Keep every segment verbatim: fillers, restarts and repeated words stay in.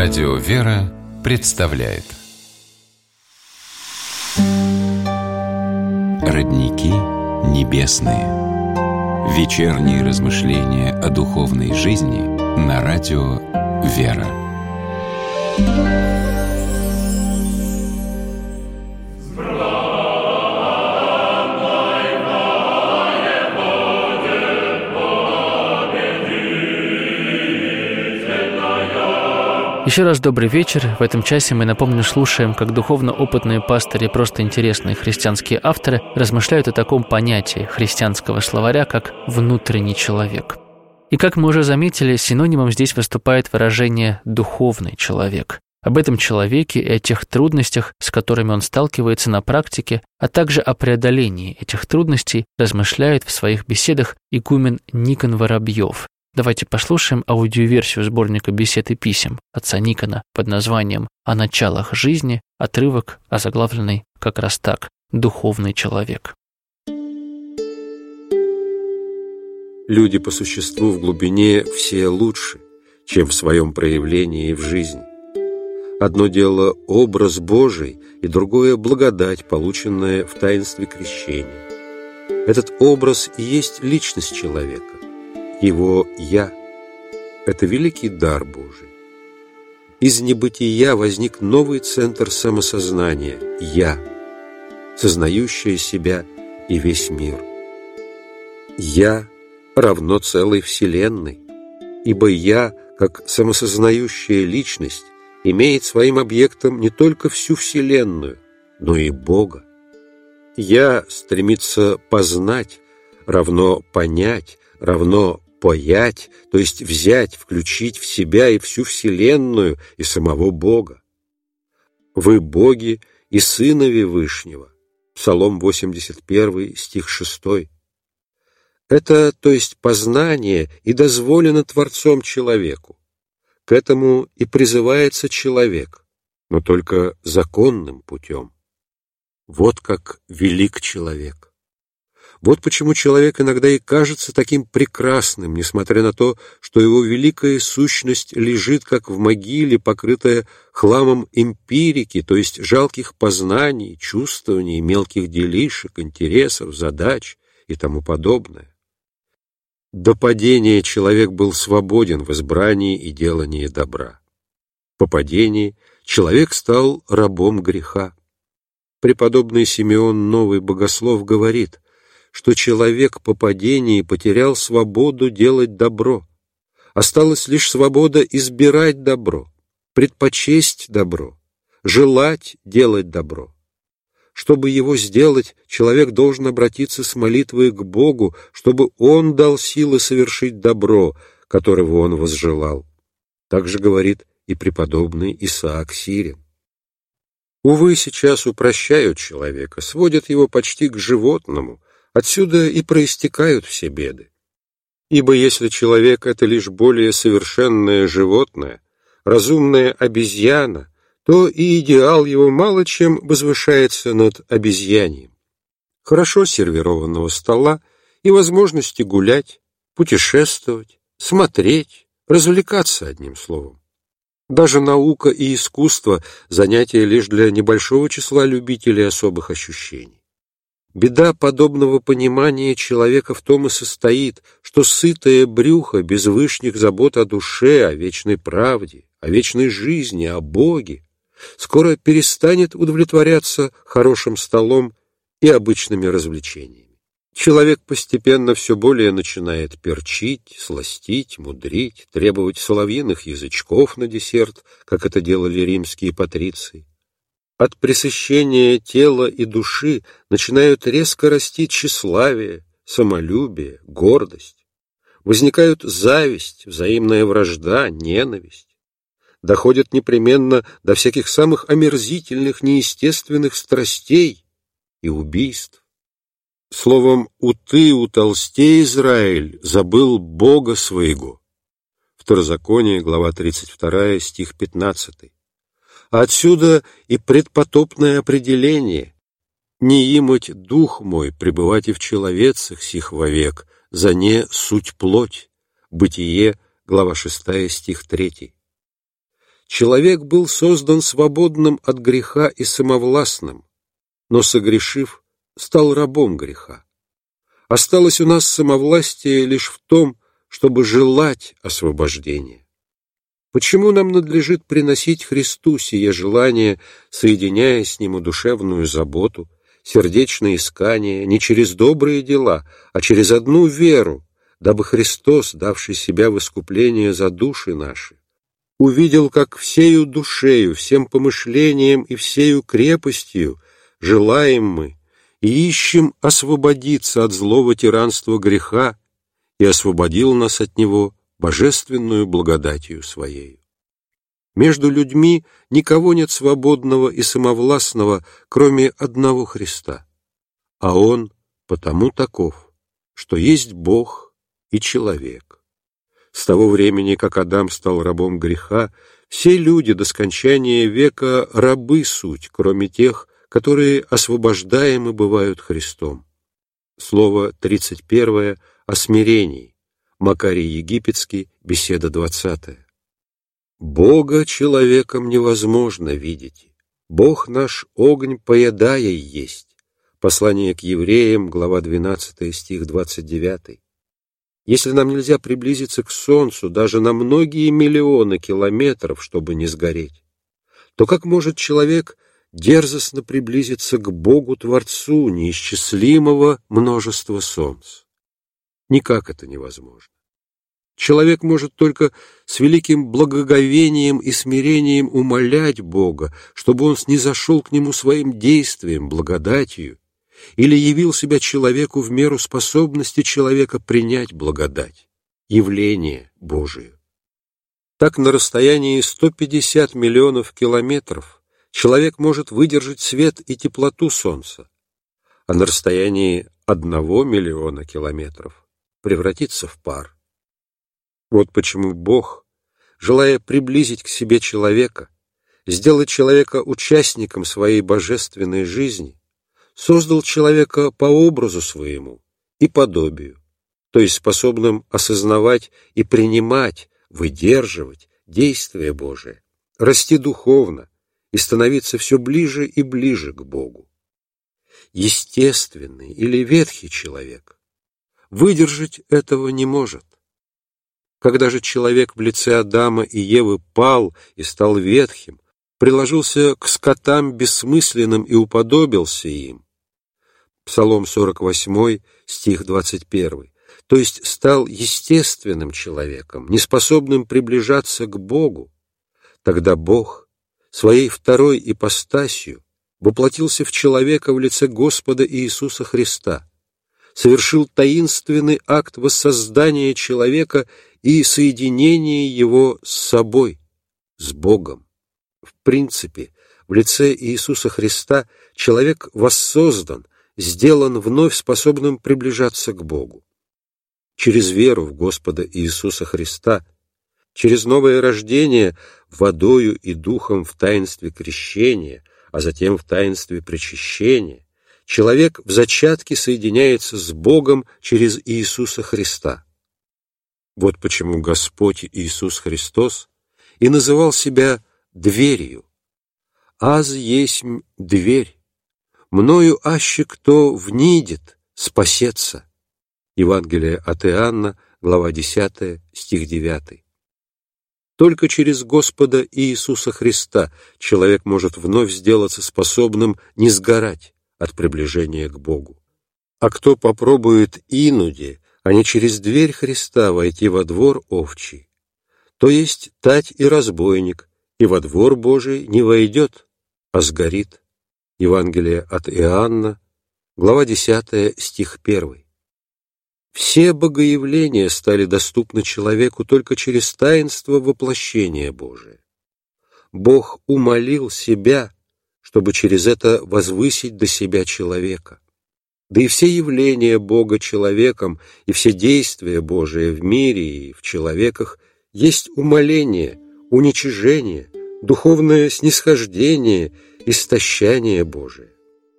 Радио «Вера» представляет Родники небесные. Вечерние размышления о духовной жизни на радио «Вера». Еще раз добрый вечер. В этом часе мы, напомню, слушаем, как духовно опытные пастыри, просто интересные христианские авторы размышляют о таком понятии христианского словаря, как «внутренний человек». И, как мы уже заметили, синонимом здесь выступает выражение «духовный человек». Об этом человеке и о тех трудностях, с которыми он сталкивается на практике, а также о преодолении этих трудностей размышляет в своих беседах игумен Никон Воробьев. Давайте послушаем аудиоверсию сборника бесед и писем отца Никона под названием «О началах жизни», отрывок, озаглавленный как раз так «Духовный человек». Люди по существу в глубине все лучше, чем в своем проявлении в жизни. Одно дело – образ Божий, и другое – благодать, полученная в таинстве крещения. Этот образ и есть личность человека. Его «Я» — это великий дар Божий. Из небытия возник новый центр самосознания — «Я», сознающее себя и весь мир. «Я» равно целой Вселенной, ибо «Я», как самосознающая личность, имеет своим объектом не только всю Вселенную, но и Бога. «Я» стремится познать, равно понять, равно поять, то есть взять, включить в себя и всю Вселенную, и самого Бога. «Вы боги и сынови Вышнего» Псалом восемьдесят один, стих шесть. Это, то есть познание, и дозволено Творцом человеку. К этому и призывается человек, но только законным путем. Вот как велик человек. Вот почему человек иногда и кажется таким прекрасным, несмотря на то, что его великая сущность лежит как в могиле, покрытая хламом эмпирики, то есть жалких познаний, чувствований, мелких делишек, интересов, задач и тому подобное. До падения человек был свободен в избрании и делании добра. По падении человек стал рабом греха. Преподобный Симеон Новый Богослов говорит, что человек по падении потерял свободу делать добро. Осталась лишь свобода избирать добро, предпочесть добро, желать делать добро. Чтобы его сделать, человек должен обратиться с молитвой к Богу, чтобы Он дал силы совершить добро, которого он возжелал. Так же говорит и преподобный Исаак Сирин. Увы, сейчас упрощают человека, сводят его почти к животному. Отсюда и проистекают все беды. Ибо если человек — это лишь более совершенное животное, разумная обезьяна, то и идеал его мало чем возвышается над обезьянием. Хорошо сервированного стола и возможности гулять, путешествовать, смотреть, развлекаться одним словом. Даже наука и искусство — занятия лишь для небольшого числа любителей особых ощущений. Беда подобного понимания человека в том и состоит, что сытое брюхо без вышних забот о душе, о вечной правде, о вечной жизни, о Боге скоро перестанет удовлетворяться хорошим столом и обычными развлечениями. Человек постепенно все более начинает перчить, сластить, мудрить, требовать соловьиных язычков на десерт, как это делали римские патриции. От пресыщения тела и души начинают резко расти тщеславие, самолюбие, гордость. Возникают зависть, взаимная вражда, ненависть. Доходят непременно до всяких самых омерзительных, неестественных страстей и убийств. Словом, «уты утолстей Израиль забыл Бога своего». Второзаконие, глава тридцать два, стих пятнадцатый. Отсюда и предпотопное определение «не имать дух мой, пребывать и в человецах сих вовек, за не суть плоть». Бытие, глава шестая, стих третий. Человек был создан свободным от греха и самовластным, но, согрешив, стал рабом греха. Осталось у нас самовластие лишь в том, чтобы желать освобождения. Почему нам надлежит приносить Христу сие желание, соединяя с Ним душевную заботу, сердечное искание не через добрые дела, а через одну веру, дабы Христос, давший себя в искупление за души наши, увидел, как всею душею, всем помышлением и всею крепостью желаем мы и ищем освободиться от злого тиранства греха и освободил нас от него божественную благодатью Своею. Между людьми никого нет свободного и самовластного, кроме одного Христа, а Он потому таков, что есть Бог и человек. С того времени, как Адам стал рабом греха, все люди до скончания века рабы суть, кроме тех, которые освобождаемы бывают Христом. Слово тридцать первое о смирении. Макарий Египетский, беседа двадцатая. Бога человеком невозможно видеть. Бог наш огонь поедая есть. Послание к евреям, глава двенадцатая, стих двадцать девятый. Если нам нельзя приблизиться к Солнцу даже на многие миллионы километров, чтобы не сгореть, то как может человек дерзостно приблизиться к Богу-Творцу неисчислимого множества солнц? Никак это невозможно. Человек может только с великим благоговением и смирением умолять Бога, чтобы Он снизошел к нему своим действием, благодатью, или явил себя человеку в меру способности человека принять благодать, явление Божие. Так на расстоянии сто пятьдесят миллионов километров человек может выдержать свет и теплоту солнца, а на расстоянии одного миллиона километров превратиться в пар. Вот почему Бог, желая приблизить к себе человека, сделать человека участником своей божественной жизни, создал человека по образу своему и подобию, то есть способным осознавать и принимать, выдерживать действия Божие, расти духовно и становиться все ближе и ближе к Богу. Естественный или ветхий человек выдержать этого не может. Когда же человек в лице Адама и Евы пал и стал ветхим, приложился к скотам бессмысленным и уподобился им, Псалом сорок восьмой, стих двадцать первый, то есть стал естественным человеком, неспособным приближаться к Богу, тогда Бог своей второй ипостасью воплотился в человека в лице Господа Иисуса Христа, совершил таинственный акт воссоздания человека и соединения его с собой, с Богом. В принципе, в лице Иисуса Христа человек воссоздан, сделан вновь способным приближаться к Богу. Через веру в Господа Иисуса Христа, через новое рождение водою и духом в таинстве крещения, а затем в таинстве причащения, человек в зачатке соединяется с Богом через Иисуса Христа. Вот почему Господь Иисус Христос и называл себя дверью. «Аз есмь дверь, мною аще кто внидит, спасется». Евангелие от Иоанна, глава десятая, стих девятый. Только через Господа Иисуса Христа человек может вновь сделаться способным не сгорать от приближения к Богу. А кто попробует инуде, а не через дверь Христа войти во двор овчий, то есть тать и разбойник, и во двор Божий не войдет, а сгорит. Евангелие от Иоанна, глава десятая, стих первый. Все богоявления стали доступны человеку только через таинство воплощения Божия. Бог умолил себя, чтобы через это возвысить до себя человека. Да и все явления Бога человеком и все действия Божие в мире и в человеках есть умоление, уничижение, духовное снисхождение, истощание Божие.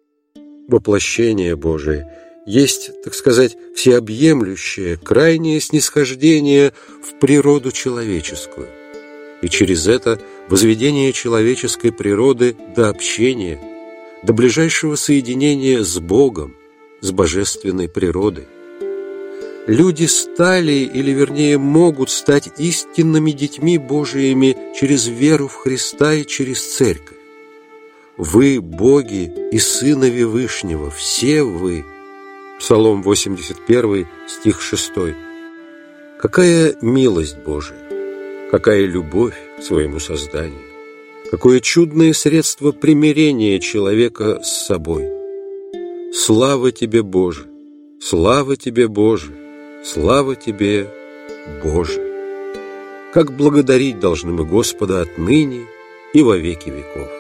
Воплощение Божие есть, так сказать, всеобъемлющее, крайнее снисхождение в природу человеческую. и через это возведение человеческой природы до общения, до ближайшего соединения с Богом, с божественной природой. Люди стали, или вернее могут стать истинными детьми Божиими через веру в Христа и через Церковь. Вы, боги и сынове Вышнего, все вы. Псалом восемьдесят один, стих шесть. Какая милость Божия, какая любовь к своему созданию, какое чудное средство примирения человека с собой. Слава Тебе, Боже! Слава Тебе, Боже! Слава Тебе, Боже! Как благодарить должны мы Господа отныне и во веки веков.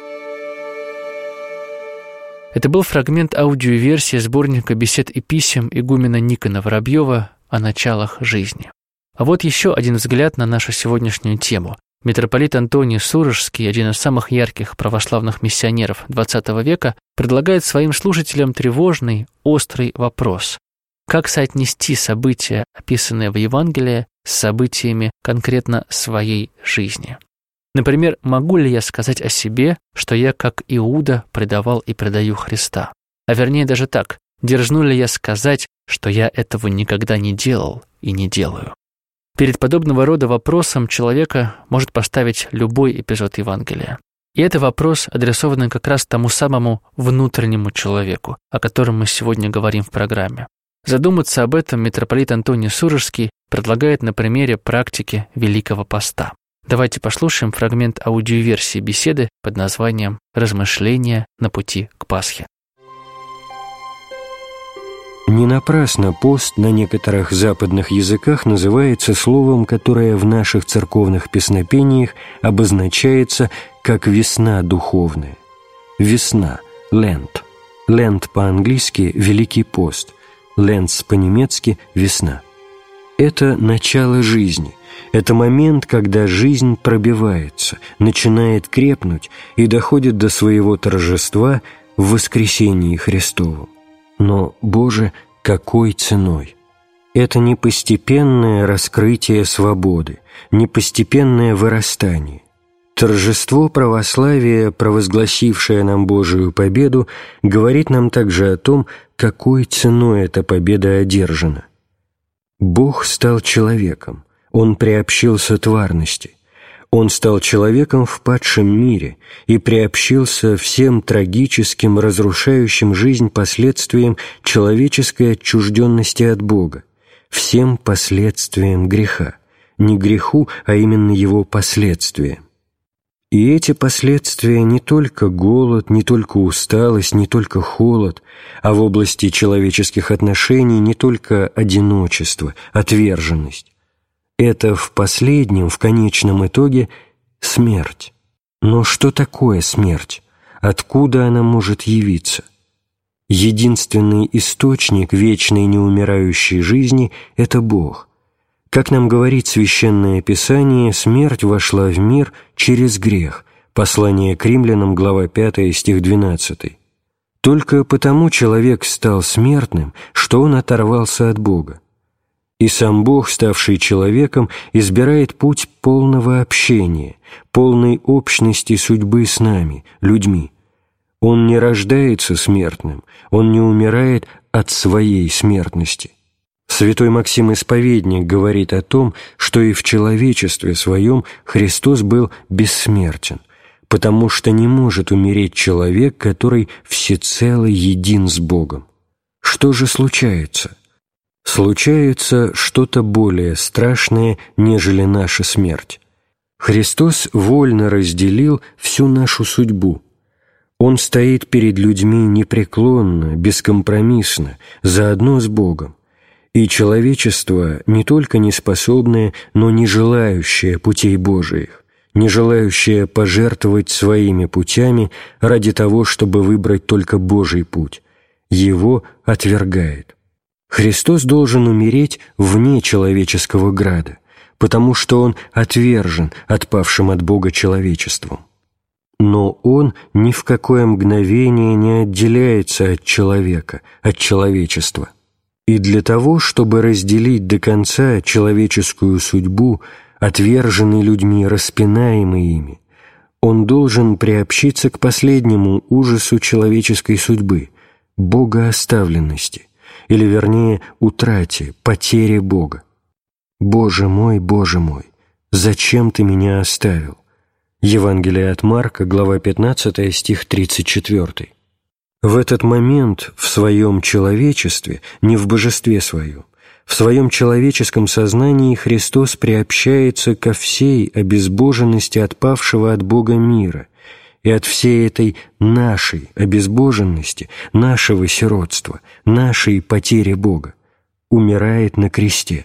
Это был фрагмент аудиоверсии сборника бесед и писем игумена Никона Воробьева о началах жизни. А вот еще один взгляд на нашу сегодняшнюю тему. Митрополит Антоний Сурожский, один из самых ярких православных миссионеров двадцатого века, предлагает своим слушателям тревожный, острый вопрос. Как соотнести события, описанные в Евангелии, с событиями конкретно своей жизни? Например, могу ли я сказать о себе, что я, как Иуда, предавал и предаю Христа? А вернее даже так, дерзну ли я сказать, что я этого никогда не делал и не делаю? Перед подобного рода вопросом человека может поставить любой эпизод Евангелия. И это вопрос, адресованный как раз тому самому внутреннему человеку, о котором мы сегодня говорим в программе. Задуматься об этом митрополит Антоний Сурожский предлагает на примере практики Великого Поста. Давайте послушаем фрагмент аудиоверсии беседы под названием «Размышления на пути к Пасхе». Не напрасно пост на некоторых западных языках называется словом, которое в наших церковных песнопениях обозначается как «весна духовная». Весна – «Лент». «Лент» по-английски – «Великий пост». «Ленц» по-немецки – «весна». Это начало жизни. Это момент, когда жизнь пробивается, начинает крепнуть и доходит до своего торжества в воскресении Христову. Но, Боже, какой ценой? Это не постепенное раскрытие свободы, не постепенное вырастание. Торжество православия, провозгласившее нам Божию победу, говорит нам также о том, какой ценой эта победа одержана. Бог стал человеком, Он приобщился тварности. Он стал человеком в падшем мире и приобщился всем трагическим, разрушающим жизнь последствиям человеческой отчужденности от Бога, всем последствиям греха, не греху, а именно его последствиям. И эти последствия не только голод, не только усталость, не только холод, а в области человеческих отношений не только одиночество, отверженность. Это в последнем, в конечном итоге смерть. Но что такое смерть? Откуда она может явиться? Единственный источник вечной неумирающей жизни – это Бог. Как нам говорит Священное Писание, смерть вошла в мир через грех. Послание к Римлянам, глава пятая, стих двенадцатый. Только потому человек стал смертным, что он оторвался от Бога. И сам Бог, ставший человеком, избирает путь полного общения, полной общности судьбы с нами, людьми. Он не рождается смертным, он не умирает от своей смертности. Святой Максим Исповедник говорит о том, что и в человечестве своем Христос был бессмертен, потому что не может умереть человек, который всецело един с Богом. Что же случается? Случается что-то более страшное, нежели наша смерть. Христос вольно разделил всю нашу судьбу. Он стоит перед людьми непреклонно, бескомпромиссно, заодно с Богом. И человечество не только не способное, но не желающее путей Божиих, не желающее пожертвовать своими путями ради того, чтобы выбрать только Божий путь, его отвергает. Христос должен умереть вне человеческого града, потому что Он отвержен отпавшим от Бога человечеством. Но Он ни в какое мгновение не отделяется от человека, от человечества. И для того, чтобы разделить до конца человеческую судьбу, отверженный людьми, распинаемый ими, он должен приобщиться к последнему ужасу человеческой судьбы – богооставленности, или, вернее, утрате, потере Бога. «Боже мой, Боже мой, зачем Ты меня оставил?» Евангелие от Марка, глава пятнадцатая, стих тридцать четвёртый. В этот момент в своем человечестве, не в божестве своем, в своем человеческом сознании Христос приобщается ко всей обезбоженности отпавшего от Бога мира и от всей этой нашей обезбоженности, нашего сиротства, нашей потери Бога, умирает на кресте.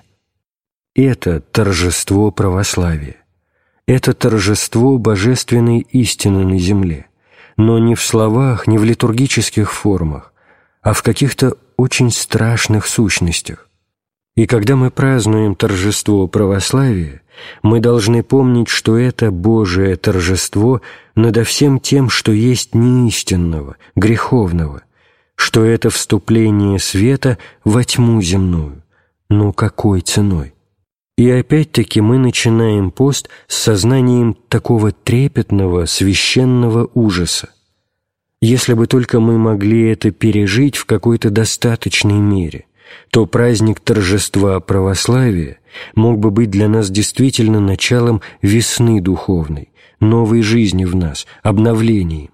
Это торжество православия. Это торжество божественной истины на земле, но не в словах, не в литургических формах, а в каких-то очень страшных сущностях. И когда мы празднуем торжество православия, мы должны помнить, что это Божие торжество надо всем тем, что есть неистинного, греховного, что это вступление света во тьму земную. Но какой ценой? И опять-таки мы начинаем пост с сознанием такого трепетного, священного ужаса. Если бы только мы могли это пережить в какой-то достаточной мере, то праздник торжества православия мог бы быть для нас действительно началом весны духовной, новой жизни в нас, обновлением.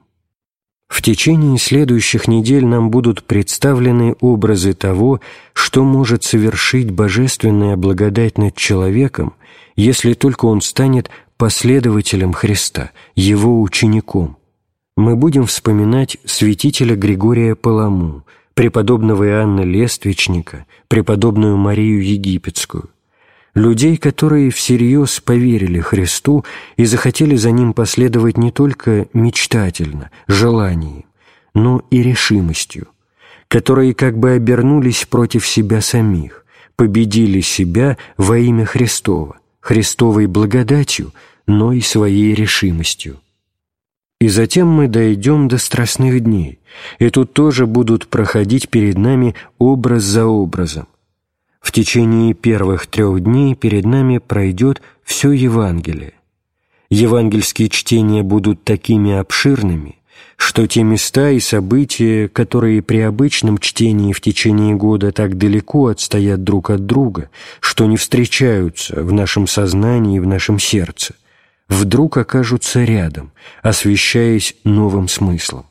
В течение следующих недель нам будут представлены образы того, что может совершить божественная благодать над человеком, если только он станет последователем Христа, его учеником. Мы будем вспоминать святителя Григория Паламу, преподобного Иоанна Лествичника, преподобную Марию Египетскую, людей, которые всерьез поверили Христу и захотели за Ним последовать не только мечтательно, желанием, но и решимостью, которые как бы обернулись против себя самих, победили себя во имя Христова, Христовой благодатью, но и своей решимостью. И затем мы дойдем до страстных дней, и тут тоже будут проходить перед нами образ за образом. В течение первых трех дней перед нами пройдет все Евангелие. Евангельские чтения будут такими обширными, что те места и события, которые при обычном чтении в течение года так далеко отстоят друг от друга, что не встречаются в нашем сознании и в нашем сердце, вдруг окажутся рядом, освещаясь новым смыслом.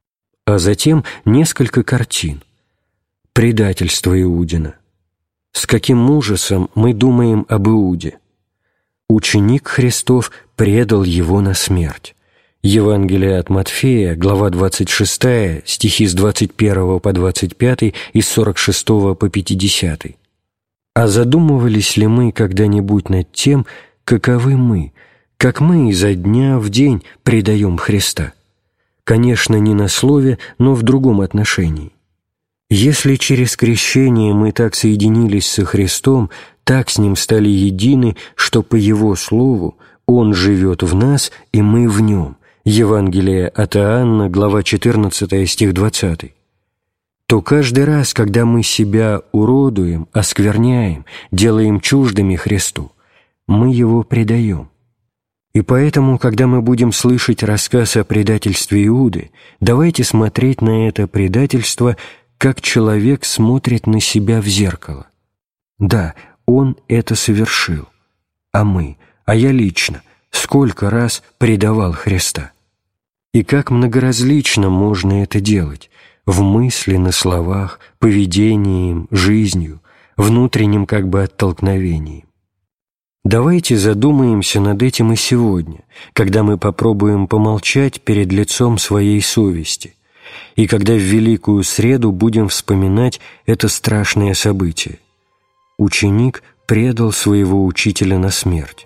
А затем несколько картин. Предательство Иудина. С каким ужасом мы думаем об Иуде? Ученик Христов предал его на смерть. Евангелие от Матфея, глава двадцать шестая, стихи с двадцать первого по двадцать пятый и с сорок шестого по пятидесятый. А задумывались ли мы когда-нибудь над тем, каковы мы, как мы изо дня в день предаем Христа? Конечно, не на слове, но в другом отношении. Если через крещение мы так соединились со Христом, так с Ним стали едины, что по Его Слову Он живет в нас, и мы в Нем. Евангелие от Иоанна, глава четырнадцатая, стих двадцатый. То каждый раз, когда мы себя уродуем, оскверняем, делаем чуждыми Христу, мы Его предаем. И поэтому, когда мы будем слышать рассказ о предательстве Иуды, давайте смотреть на это предательство, как человек смотрит на себя в зеркало. Да, он это совершил. А мы, а я лично, сколько раз предавал Христа? И как многоразлично можно это делать в мысли, на словах, поведением, жизнью, внутреннем как бы оттолкновении. Давайте задумаемся над этим и сегодня, когда мы попробуем помолчать перед лицом своей совести, и когда в Великую Среду будем вспоминать это страшное событие. Ученик предал своего учителя на смерть.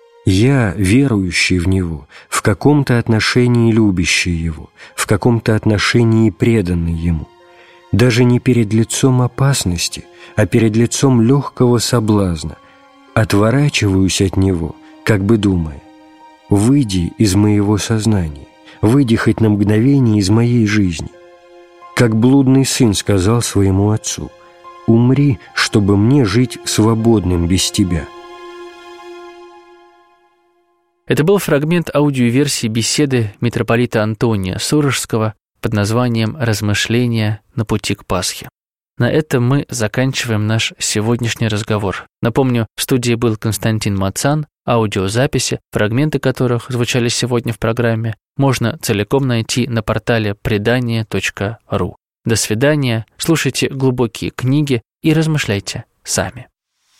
Я, верующий в Него, в каком-то отношении любящий Его, в каком-то отношении преданный Ему, даже не перед лицом опасности, а перед лицом легкого соблазна, отворачиваюсь от Него, как бы думая: «Выйди из моего сознания, выйди хоть на мгновение из моей жизни». Как блудный сын сказал своему отцу: «Умри, чтобы мне жить свободным без тебя». Это был фрагмент аудиоверсии беседы митрополита Антония Сурожского под названием «Размышления на пути к Пасхе». На этом мы заканчиваем наш сегодняшний разговор. Напомню, в студии был Константин Мацан, аудиозаписи, фрагменты которых звучали сегодня в программе, можно целиком найти на портале предание точка ру. До свидания, слушайте глубокие книги и размышляйте сами.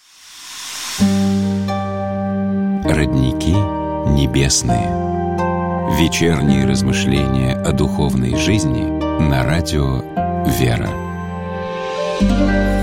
Родники небесные. Вечерние размышления о духовной жизни на радио «Вера».